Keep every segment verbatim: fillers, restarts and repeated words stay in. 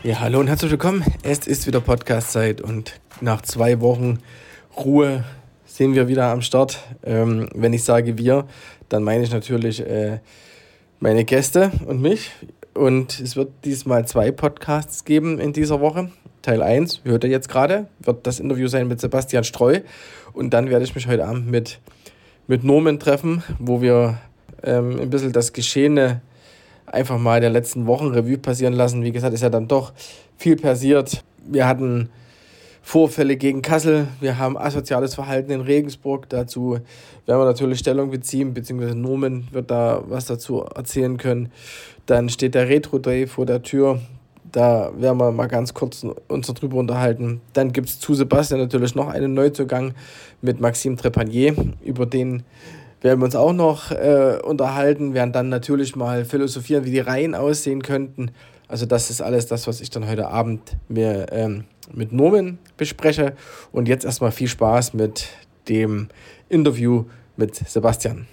Ja, hallo und herzlich willkommen. Es ist wieder Podcast-Zeit und nach zwei Wochen Ruhe sind wir wieder am Start. Ähm, wenn ich sage wir, dann meine ich natürlich äh, meine Gäste und mich. Und es wird diesmal zwei Podcasts geben in dieser Woche. Teil eins, hört ihr jetzt gerade, wird das Interview sein mit Sebastian Streu. Und dann werde ich mich heute Abend mit, mit Norman treffen, wo wir ähm, ein bisschen das Geschehene einfach mal der letzten Wochen Revue passieren lassen. Wie gesagt, ist ja dann doch viel passiert. Wir hatten Vorfälle gegen Kassel, wir haben asoziales Verhalten in Regensburg. Dazu werden wir natürlich Stellung beziehen, beziehungsweise Norman wird da was dazu erzählen können. Dann steht der Retro Day vor der Tür. Da werden wir mal ganz kurz uns darüber unterhalten. Dann gibt es zu Sebastian natürlich noch einen Neuzugang mit Maxime Trepanier, über den werden wir uns auch noch äh, unterhalten, werden dann natürlich mal philosophieren, wie die Reihen aussehen könnten. Also das ist alles das, was ich dann heute Abend mir ähm, mit Norman bespreche. Und jetzt erstmal viel Spaß mit dem Interview mit Sebastian.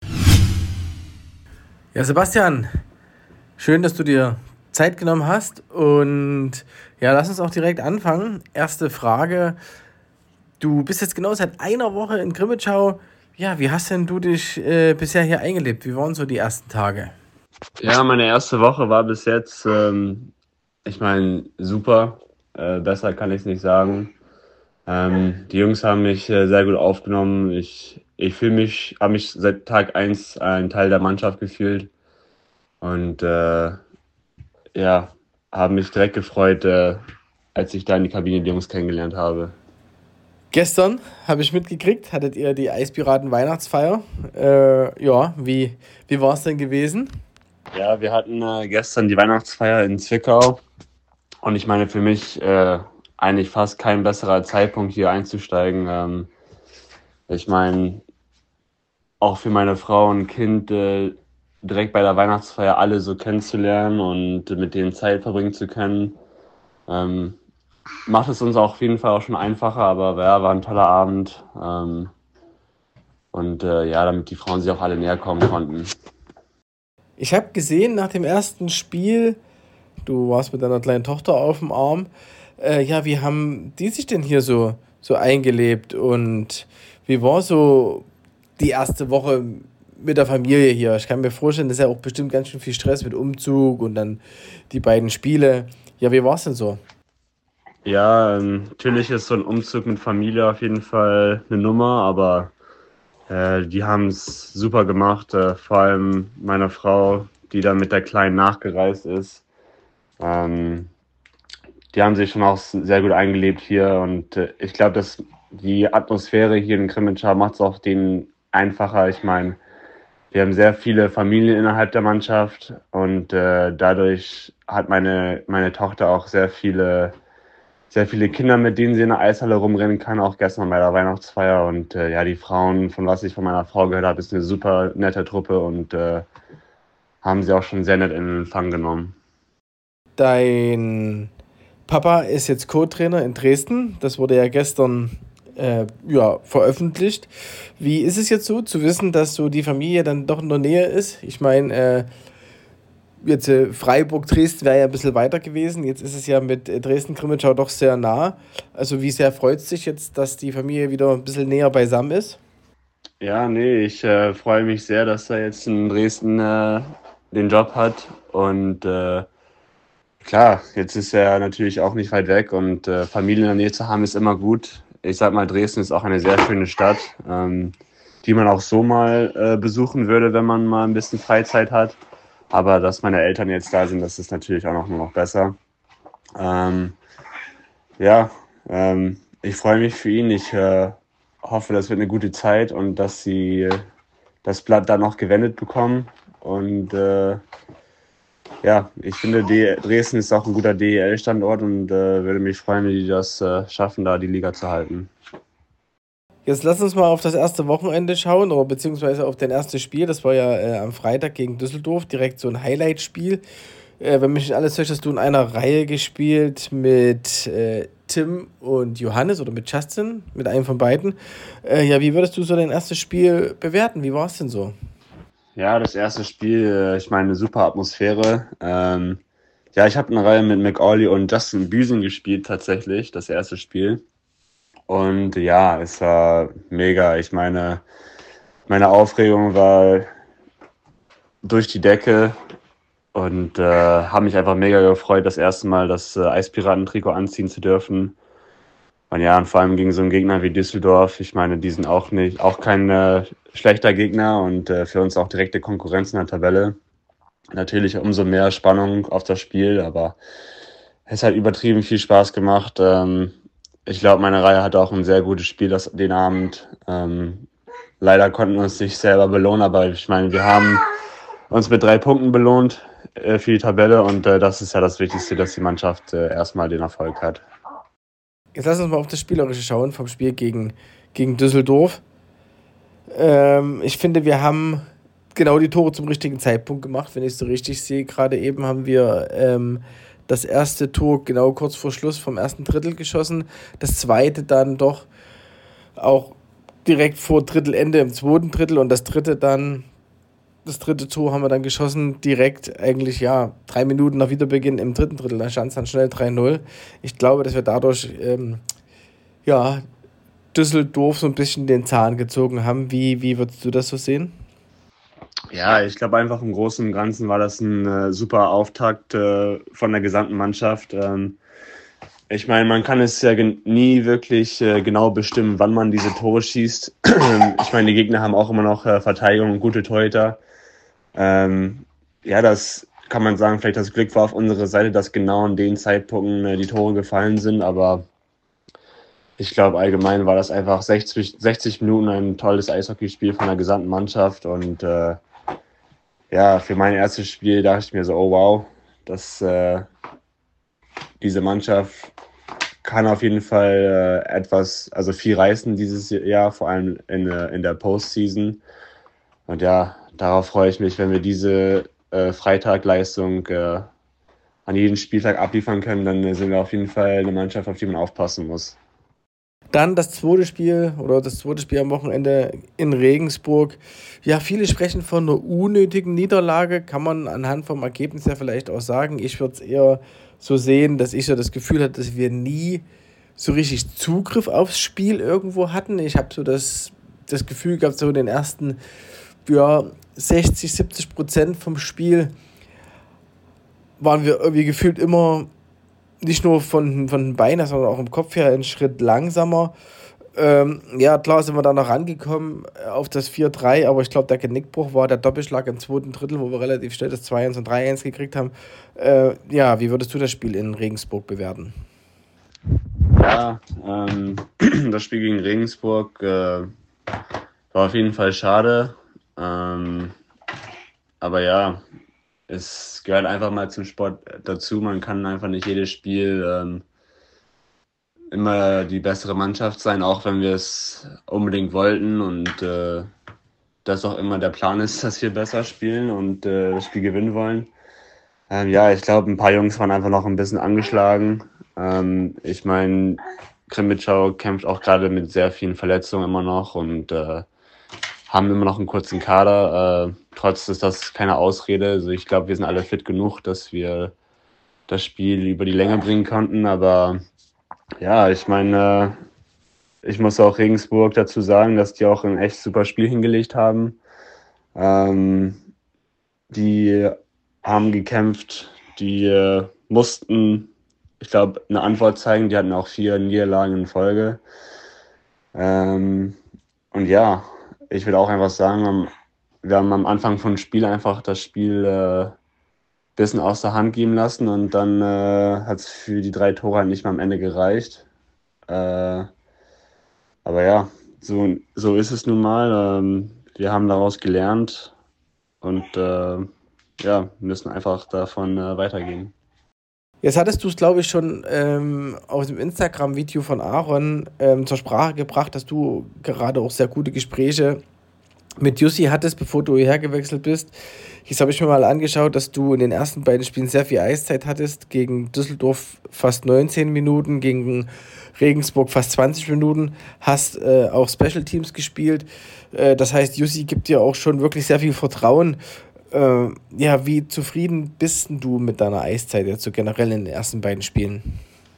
Ja, Sebastian, schön, dass du dir Zeit genommen hast. Und ja, lass uns auch direkt anfangen. Erste Frage. Du bist jetzt genau seit einer Woche in Grimmitschau. Ja, wie hast denn du dich äh, bisher hier eingelebt? Wie waren so die ersten Tage? Ja, meine erste Woche war bis jetzt, ähm, ich meine, super. Äh, besser kann ich es nicht sagen. Ähm, die Jungs haben mich äh, sehr gut aufgenommen. Ich, ich fühle mich, habe mich seit Tag eins ein Teil der Mannschaft gefühlt. Und äh, ja, habe mich direkt gefreut, äh, als ich da in die Kabine die Jungs kennengelernt habe. Gestern habe ich mitgekriegt, hattet ihr die Eispiraten Weihnachtsfeier. Äh, ja, wie, wie war es denn gewesen? Ja, wir hatten äh, gestern die Weihnachtsfeier in Zwickau. Und ich meine, für mich äh, eigentlich fast kein besserer Zeitpunkt, hier einzusteigen. Ähm, ich meine, auch für meine Frau und Kind äh, direkt bei der Weihnachtsfeier alle so kennenzulernen und mit denen Zeit verbringen zu können, ähm, macht es uns auch auf jeden Fall auch schon einfacher. Aber ja, war ein toller Abend. Ähm, und äh, ja, damit die Frauen sich auch alle näher kommen konnten. Ich habe gesehen, nach dem ersten Spiel, du warst mit deiner kleinen Tochter auf dem Arm. Äh, ja, wie haben die sich denn hier so, so eingelebt? Und wie war so die erste Woche mit der Familie hier? Ich kann mir vorstellen, das ist ja auch bestimmt ganz schön viel Stress mit Umzug und dann die beiden Spiele. Ja, wie war es denn so? Ja, ähm, natürlich ist so ein Umzug mit Familie auf jeden Fall eine Nummer, aber äh, die haben es super gemacht. Äh, vor allem meine Frau, die da mit der Kleinen nachgereist ist. Ähm, die haben sich schon auch sehr gut eingelebt hier und äh, ich glaube, dass die Atmosphäre hier in Crimmitschau macht es auch denen einfacher. Ich meine, wir haben sehr viele Familien innerhalb der Mannschaft und äh, dadurch hat meine, meine Tochter auch sehr viele, sehr viele Kinder, mit denen sie in der Eishalle rumrennen kann, auch gestern bei der Weihnachtsfeier. Und äh, ja, die Frauen, von was ich von meiner Frau gehört habe, ist eine super nette Truppe und äh, haben sie auch schon sehr nett in Empfang genommen. Dein Papa ist jetzt Co-Trainer in Dresden. Das wurde ja gestern äh, ja, veröffentlicht. Wie ist es jetzt so, zu wissen, dass so die Familie dann doch in der Nähe ist? Ich meine, äh, jetzt äh, Freiburg-Dresden wäre ja ein bisschen weiter gewesen. Jetzt ist es ja mit äh, Dresden-Grimmitschau doch sehr nah. Also wie sehr freut es sich jetzt, dass die Familie wieder ein bisschen näher beisammen ist? Ja, nee, ich äh, freue mich sehr, dass er jetzt in Dresden äh, den Job hat und äh, klar, jetzt ist er natürlich auch nicht weit weg und äh, Familie in der Nähe zu haben ist immer gut. Ich sag mal, Dresden ist auch eine sehr schöne Stadt, ähm, die man auch so mal äh, besuchen würde, wenn man mal ein bisschen Freizeit hat. Aber dass meine Eltern jetzt da sind, das ist natürlich auch noch, nur noch besser. Ähm, ja, ähm, ich freue mich für ihn. Ich äh, hoffe, das wird eine gute Zeit und dass sie äh, das Blatt dann noch gewendet bekommen. Und äh, ja, ich finde, D- Dresden ist auch ein guter D E L-Standort und äh, würde mich freuen, wenn die das äh, schaffen, da die Liga zu halten. Jetzt lass uns mal auf das erste Wochenende schauen, oder beziehungsweise auf dein erstes Spiel. Das war ja äh, am Freitag gegen Düsseldorf, direkt so ein Highlight-Spiel. Äh, wenn mich nicht alles täuscht, hast du in einer Reihe gespielt mit äh, Tim und Johannes oder mit Justin, mit einem von beiden. Äh, ja, wie würdest du so dein erstes Spiel bewerten? Wie war es denn so? Ja, das erste Spiel, äh, ich meine, eine super Atmosphäre. Ähm, Ja, ich habe eine Reihe mit McAuley und Justin Büsen gespielt tatsächlich, das erste Spiel. Und ja, es war mega. Ich meine, meine Aufregung war durch die Decke und äh, habe mich einfach mega gefreut, das erste Mal das äh, Eispiraten-Trikot anziehen zu dürfen. Und ja, und vor allem gegen so einen Gegner wie Düsseldorf. Ich meine, die sind auch nicht, auch kein äh, schlechter Gegner und äh, für uns auch direkte Konkurrenz in der Tabelle. Natürlich umso mehr Spannung auf das Spiel, aber es hat übertrieben viel Spaß gemacht. Ähm, ich glaube, meine Reihe hatte auch ein sehr gutes Spiel das, den Abend. Ähm, leider konnten wir uns nicht selber belohnen, aber ich meine, wir haben uns mit drei Punkten belohnt äh, für die Tabelle und äh, das ist ja das Wichtigste, dass die Mannschaft äh, erstmal den Erfolg hat. Jetzt lass uns mal auf das Spielerische schauen vom Spiel gegen, gegen Düsseldorf. Ähm, ich finde, wir haben genau die Tore zum richtigen Zeitpunkt gemacht, wenn ich es so richtig sehe. Gerade eben haben wir ähm, das erste Tor genau kurz vor Schluss vom ersten Drittel geschossen. Das zweite dann doch auch direkt vor Drittelende im zweiten Drittel und das dritte dann, das dritte Tor haben wir dann geschossen, direkt eigentlich, ja, drei Minuten nach Wiederbeginn im dritten Drittel. Da stand es dann schnell drei null. Ich glaube, dass wir dadurch, ähm, ja, Düsseldorf so ein bisschen den Zahn gezogen haben. Wie, wie würdest du das so sehen? Ja, ich glaube einfach im Großen und Ganzen war das ein äh, super Auftakt äh, von der gesamten Mannschaft. Ähm, ich meine, man kann es ja gen- nie wirklich äh, genau bestimmen, wann man diese Tore schießt. Ich meine, die Gegner haben auch immer noch äh, Verteidigung und gute Torhüter. Ähm, ja, das kann man sagen, vielleicht das Glück war auf unserer Seite, dass genau in den Zeitpunkten äh, die Tore gefallen sind, aber ich glaube, allgemein war das einfach sechzig, sechzig Minuten ein tolles Eishockeyspiel von der gesamten Mannschaft und äh, ja, für mein erstes Spiel dachte ich mir so, oh wow, das, äh, diese Mannschaft kann auf jeden Fall äh, etwas, also viel reißen dieses Jahr, vor allem in, äh, in der Postseason. Und ja, darauf freue ich mich, wenn wir diese äh, Freitagleistung äh, an jedem Spieltag abliefern können, dann äh, sind wir auf jeden Fall eine Mannschaft, auf die man aufpassen muss. Dann das zweite Spiel oder das zweite Spiel am Wochenende in Regensburg. Ja, viele sprechen von einer unnötigen Niederlage, kann man anhand vom Ergebnis ja vielleicht auch sagen. Ich würde es eher so sehen, dass ich so das Gefühl hatte, dass wir nie so richtig Zugriff aufs Spiel irgendwo hatten. Ich habe so das, das Gefühl gehabt, so in den ersten ja, sechzig, siebzig Prozent vom Spiel waren wir irgendwie gefühlt immer nicht nur von, von den Beinen, sondern auch im Kopf her einen Schritt langsamer. Ähm, ja, klar sind wir da noch rangekommen auf das vier drei, aber ich glaube, der Genickbruch war der Doppelschlag im zweiten Drittel, wo wir relativ schnell das zwei eins und drei eins gekriegt haben. Äh, ja, wie würdest du das Spiel in Regensburg bewerten? Ja, ähm, das Spiel gegen Regensburg äh, war auf jeden Fall schade. Ähm, aber ja, es gehört einfach mal zum Sport dazu. Man kann einfach nicht jedes Spiel ähm, immer die bessere Mannschaft sein, auch wenn wir es unbedingt wollten und äh, das auch immer der Plan ist, dass wir besser spielen und äh, das Spiel gewinnen wollen. Ähm, ja, ich glaube, ein paar Jungs waren einfach noch ein bisschen angeschlagen. Ähm, ich meine, Krimitschau kämpft auch gerade mit sehr vielen Verletzungen immer noch und äh, haben immer noch einen kurzen Kader. Äh, trotz ist das keine Ausrede. Also ich glaube, wir sind alle fit genug, dass wir das Spiel über die Länge bringen konnten. Aber ja, ich meine, äh, ich muss auch Regensburg dazu sagen, dass die auch ein echt super Spiel hingelegt haben. Ähm, die haben gekämpft, die äh, mussten, ich glaube, eine Antwort zeigen. Die hatten auch vier Niederlagen in Folge. Ähm, und ja, ich will auch einfach sagen, wir haben am Anfang vom Spiel einfach das Spiel ein äh, bisschen aus der Hand gehen lassen und dann äh, hat es für die drei Tore halt nicht mal am Ende gereicht. Äh, aber ja, so, so ist es nun mal. Ähm, wir haben daraus gelernt und äh, ja, müssen einfach davon äh, weitergehen. Jetzt hattest du es, glaube ich, schon ähm, aus dem Instagram-Video von Aaron ähm, zur Sprache gebracht, dass du gerade auch sehr gute Gespräche mit Jussi hattest, bevor du hierher gewechselt bist. Jetzt habe ich mir mal angeschaut, dass du in den ersten beiden Spielen sehr viel Eiszeit hattest. Gegen Düsseldorf fast neunzehn Minuten, gegen Regensburg fast zwanzig Minuten. Hast äh, auch Special Teams gespielt. Äh, das heißt, Jussi gibt dir auch schon wirklich sehr viel Vertrauen. Äh, ja, wie zufrieden bist denn du mit deiner Eiszeit jetzt so generell in den ersten beiden Spielen?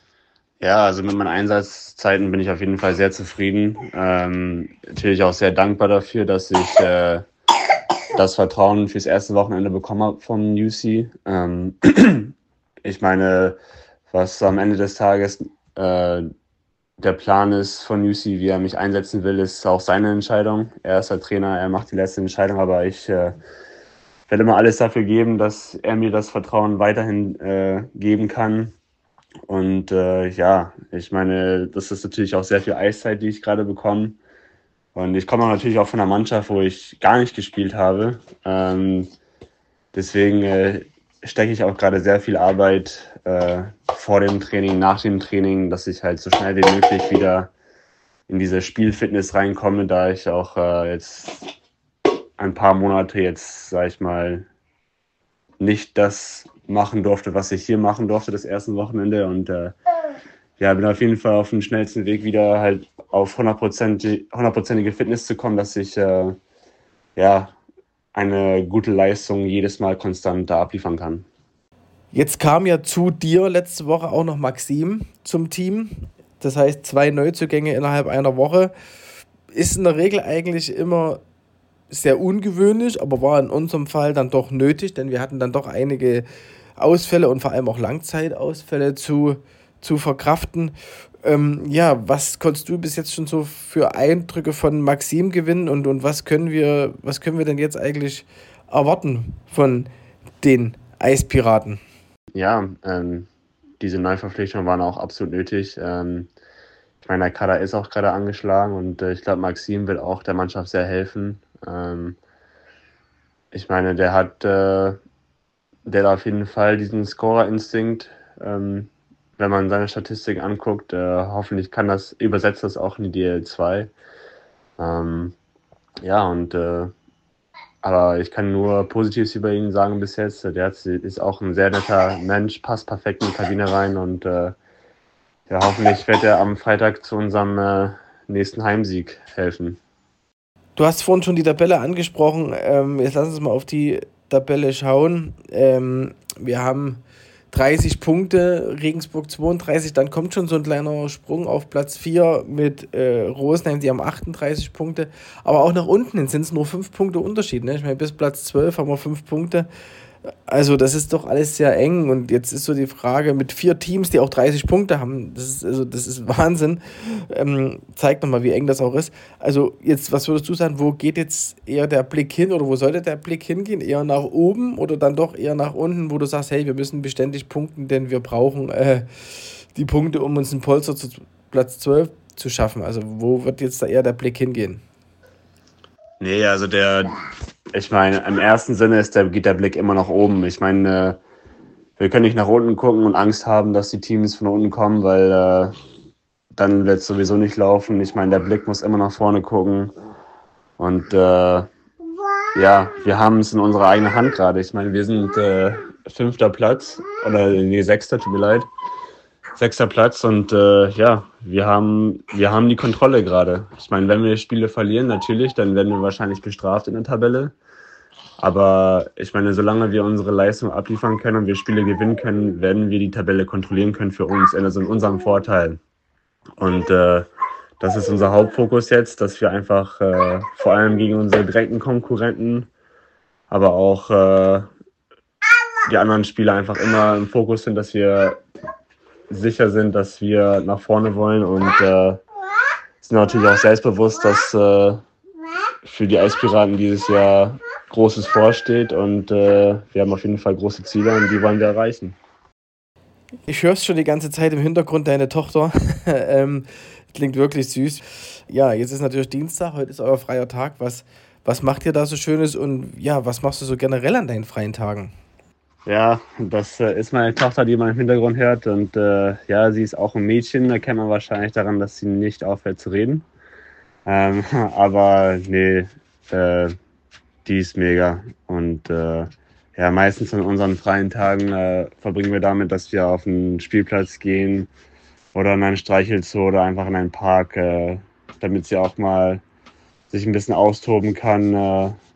Ja, also mit meinen Einsatzzeiten bin ich auf jeden Fall sehr zufrieden. Ähm, natürlich auch sehr dankbar dafür, dass ich äh, das Vertrauen fürs erste Wochenende bekommen habe vom U C. Ähm, ich meine, was am Ende des Tages äh, der Plan ist von U C, wie er mich einsetzen will, ist auch seine Entscheidung. Er ist der Trainer, er macht die letzte Entscheidung, aber ich äh, werde immer alles dafür geben, dass er mir das Vertrauen weiterhin äh, geben kann. Und äh, ja, ich meine, das ist natürlich auch sehr viel Eiszeit, die ich gerade bekomme. Und ich komme auch natürlich auch von einer Mannschaft, wo ich gar nicht gespielt habe. Ähm, deswegen äh, stecke ich auch gerade sehr viel Arbeit äh, vor dem Training, nach dem Training, dass ich halt so schnell wie möglich wieder in diese Spielfitness reinkomme, da ich auch äh, jetzt ein paar Monate jetzt, sag ich mal, nicht das machen durfte, was ich hier machen durfte, das erste Wochenende. Und äh, ja, bin auf jeden Fall auf dem schnellsten Weg wieder halt auf hundertprozentige Fitness zu kommen, dass ich äh, ja eine gute Leistung jedes Mal konstant da abliefern kann. Jetzt kam ja zu dir letzte Woche auch noch Maxim zum Team. Das heißt, zwei Neuzugänge innerhalb einer Woche. Ist in der Regel eigentlich immer sehr ungewöhnlich, aber war in unserem Fall dann doch nötig, denn wir hatten dann doch einige Ausfälle und vor allem auch Langzeitausfälle zu, zu verkraften. Ähm, ja, was konntest du bis jetzt schon so für Eindrücke von Maxim gewinnen und, und was können wir, was können wir denn jetzt eigentlich erwarten von den Eispiraten? Ja, ähm, diese Neuverpflichtungen waren auch absolut nötig. Ähm, ich meine, der Kader ist auch gerade angeschlagen und äh, ich glaube, Maxim wird auch der Mannschaft sehr helfen. Ähm, ich meine, der hat, äh, der hat auf jeden Fall diesen Scorer-Instinkt. Ähm, wenn man seine Statistik anguckt, äh, hoffentlich kann das, übersetzt das auch in die D L zwei. Ähm, ja, und äh, aber ich kann nur Positives über ihn sagen bis jetzt. Der hat, ist auch ein sehr netter Mensch, passt perfekt in die Kabine rein und äh, ja, hoffentlich wird er am Freitag zu unserem äh, nächsten Heimsieg helfen. Du hast vorhin schon die Tabelle angesprochen. Ähm, jetzt lass uns mal auf die Tabelle schauen. Ähm, wir haben dreißig Punkte, Regensburg zweiunddreißig. Dann kommt schon so ein kleiner Sprung auf Platz vier mit äh, Rosenheim, die haben achtunddreißig Punkte. Aber auch nach unten sind es nur fünf Punkte Unterschied. Ne? Ich meine, bis Platz zwölf haben wir fünf Punkte. Also das ist doch alles sehr eng und jetzt ist so die Frage mit vier Teams, die auch dreißig Punkte haben, das ist, also das ist Wahnsinn, ähm, zeigt nochmal, wie eng das auch ist. Also jetzt, was würdest du sagen, wo geht jetzt eher der Blick hin oder wo sollte der Blick hingehen? Eher nach oben oder dann doch eher nach unten, wo du sagst, hey, wir müssen beständig punkten, denn wir brauchen äh, die Punkte, um uns einen Polster zu Platz zwölf zu schaffen. Also wo wird jetzt da eher der Blick hingehen? Nee, also der, ich meine, im ersten Sinne ist der, geht der Blick immer nach oben. Ich meine, äh, wir können nicht nach unten gucken und Angst haben, dass die Teams von unten kommen, weil äh, dann wird es sowieso nicht laufen. Ich meine, der Blick muss immer nach vorne gucken. Und äh, ja, wir haben es in unserer eigenen Hand gerade. Ich meine, wir sind äh, fünfter Platz, oder nee, sechster, tut mir leid. Sechster Platz und äh, ja, wir haben, wir haben die Kontrolle gerade. Ich meine, wenn wir Spiele verlieren, natürlich, dann werden wir wahrscheinlich bestraft in der Tabelle. Aber ich meine, solange wir unsere Leistung abliefern können und wir Spiele gewinnen können, werden wir die Tabelle kontrollieren können für uns, also in unserem Vorteil. Und äh, das ist unser Hauptfokus jetzt, dass wir einfach äh, vor allem gegen unsere direkten Konkurrenten, aber auch äh, die anderen Spieler einfach immer im Fokus sind, dass wir sicher sind, dass wir nach vorne wollen und äh, sind natürlich auch selbstbewusst, dass äh, für die Eispiraten dieses Jahr Großes vorsteht und äh, wir haben auf jeden Fall große Ziele und die wollen wir erreichen. Ich höre es schon die ganze Zeit im Hintergrund, deine Tochter. ähm, klingt wirklich süß. Ja, jetzt ist natürlich Dienstag, heute ist euer freier Tag. Was, was macht ihr da so Schönes und ja, was machst du so generell an deinen freien Tagen? Ja, das äh, ist meine Tochter, die man im Hintergrund hört. Und äh, ja, sie ist auch ein Mädchen. Da kennt man wahrscheinlich daran, dass sie nicht aufhört zu reden. Ähm, aber nee, äh, die ist mega. Und äh, ja, meistens an unseren freien Tagen äh, verbringen wir damit, dass wir auf einen Spielplatz gehen oder in einen Streichelzoo oder einfach in einen Park, äh, damit sie auch mal sich ein bisschen austoben kann. Äh,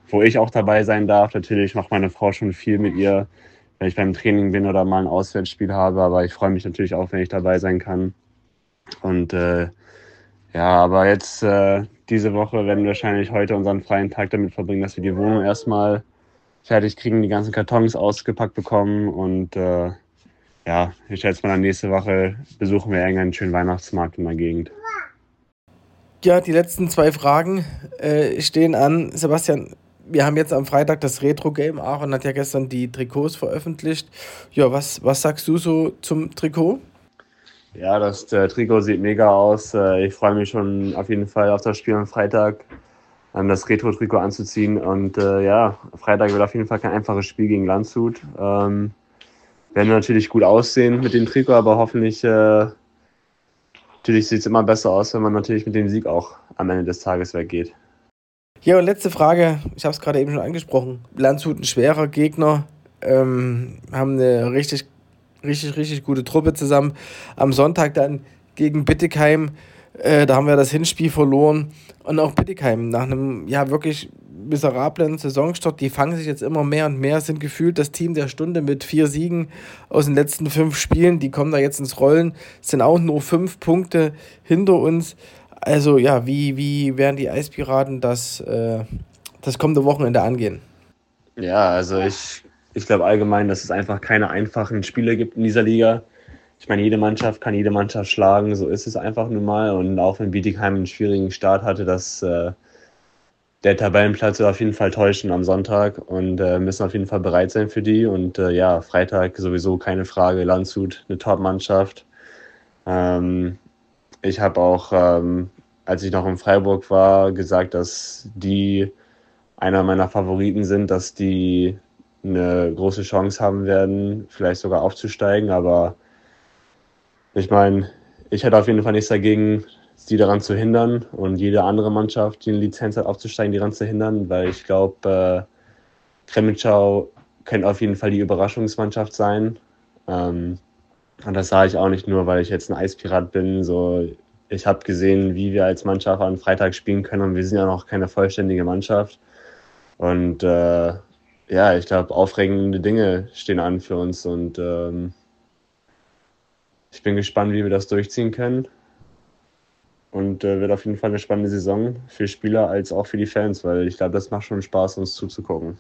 wo ich auch dabei sein darf. Natürlich macht meine Frau schon viel mit ihr, wenn ich beim Training bin oder mal ein Auswärtsspiel habe. Aber ich freue mich natürlich auch, wenn ich dabei sein kann. Und äh, ja, aber jetzt äh, diese Woche werden wir wahrscheinlich heute unseren freien Tag damit verbringen, dass wir die Wohnung erstmal fertig kriegen, die ganzen Kartons ausgepackt bekommen. Und äh, ja, ich schätze mal, dann nächste Woche besuchen wir irgendeinen schönen Weihnachtsmarkt in der Gegend. Ja, die letzten zwei Fragen äh, stehen an. Sebastian, wir haben jetzt am Freitag das Retro-Game. Aaron hat ja gestern die Trikots veröffentlicht. Ja, was, was sagst du so zum Trikot? Ja, das äh, Trikot sieht mega aus. Äh, ich freue mich schon auf jeden Fall auf das Spiel am Freitag, ähm, das Retro-Trikot anzuziehen. Und äh, ja, Freitag wird auf jeden Fall kein einfaches Spiel gegen Landshut. Ähm, werden natürlich gut aussehen mit dem Trikot, aber hoffentlich, äh, natürlich sieht es immer besser aus, wenn man natürlich mit dem Sieg auch am Ende des Tages weggeht. Ja, und letzte Frage. Ich habe es gerade eben schon angesprochen. Landshut ein schwerer Gegner. Ähm, haben eine richtig richtig, richtig gute Truppe zusammen. Am Sonntag dann gegen Bittigheim, äh, da haben wir das Hinspiel verloren. Und auch Bittigheim nach einem ja wirklich miserablen Saisonstart, die fangen sich jetzt immer mehr und mehr, sind gefühlt das Team der Stunde mit vier Siegen aus den letzten fünf Spielen. Die kommen da jetzt ins Rollen, sind auch nur fünf Punkte hinter uns. Also ja, wie, wie werden die Eispiraten das, äh, das kommende Wochenende angehen? Ja, also ich Ich glaube allgemein, dass es einfach keine einfachen Spiele gibt in dieser Liga. Ich meine, jede Mannschaft kann jede Mannschaft schlagen, so ist es einfach nun mal. Und auch wenn Bietigheim einen schwierigen Start hatte, dass äh, der Tabellenplatz wird auf jeden Fall täuschen am Sonntag und äh, müssen auf jeden Fall bereit sein für die. Und äh, ja, Freitag sowieso keine Frage. Landshut, eine Top-Mannschaft. Ähm, ich habe auch, ähm, als ich noch in Freiburg war, gesagt, dass die einer meiner Favoriten sind, dass die eine große Chance haben werden, vielleicht sogar aufzusteigen. Aber ich meine, ich hätte auf jeden Fall nichts dagegen, sie daran zu hindern und jede andere Mannschaft, die eine Lizenz hat, aufzusteigen, die daran zu hindern, weil ich glaube, äh, Clemenceau könnte auf jeden Fall die Überraschungsmannschaft sein. Ähm, und das sage ich auch nicht nur, weil ich jetzt ein Eispirat bin. So, ich habe gesehen, wie wir als Mannschaft am Freitag spielen können und wir sind ja noch keine vollständige Mannschaft. Und äh, ja, ich glaube, aufregende Dinge stehen an für uns und ähm, ich bin gespannt, wie wir das durchziehen können. Und äh, wird auf jeden Fall eine spannende Saison für Spieler als auch für die Fans, weil ich glaube, das macht schon Spaß, uns zuzugucken.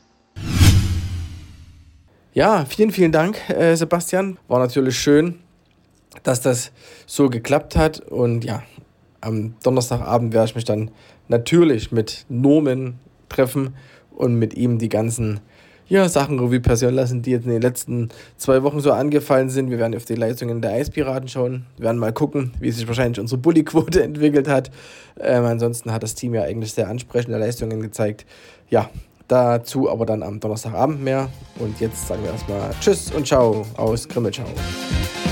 Ja, vielen, vielen Dank, äh, Sebastian. War natürlich schön, dass das so geklappt hat. Und ja, am Donnerstagabend werde ich mich dann natürlich mit Norman treffen und mit ihm die ganzen ja, Sachen Revue passieren lassen, die jetzt in den letzten zwei Wochen so angefallen sind. Wir werden auf die Leistungen der Eispiraten schauen. Wir werden mal gucken, wie sich wahrscheinlich unsere Bulli-Quote entwickelt hat. Ähm, ansonsten hat das Team ja eigentlich sehr ansprechende Leistungen gezeigt. Ja, dazu aber dann am Donnerstagabend mehr. Und jetzt sagen wir erstmal Tschüss und Ciao aus Grimmelschau.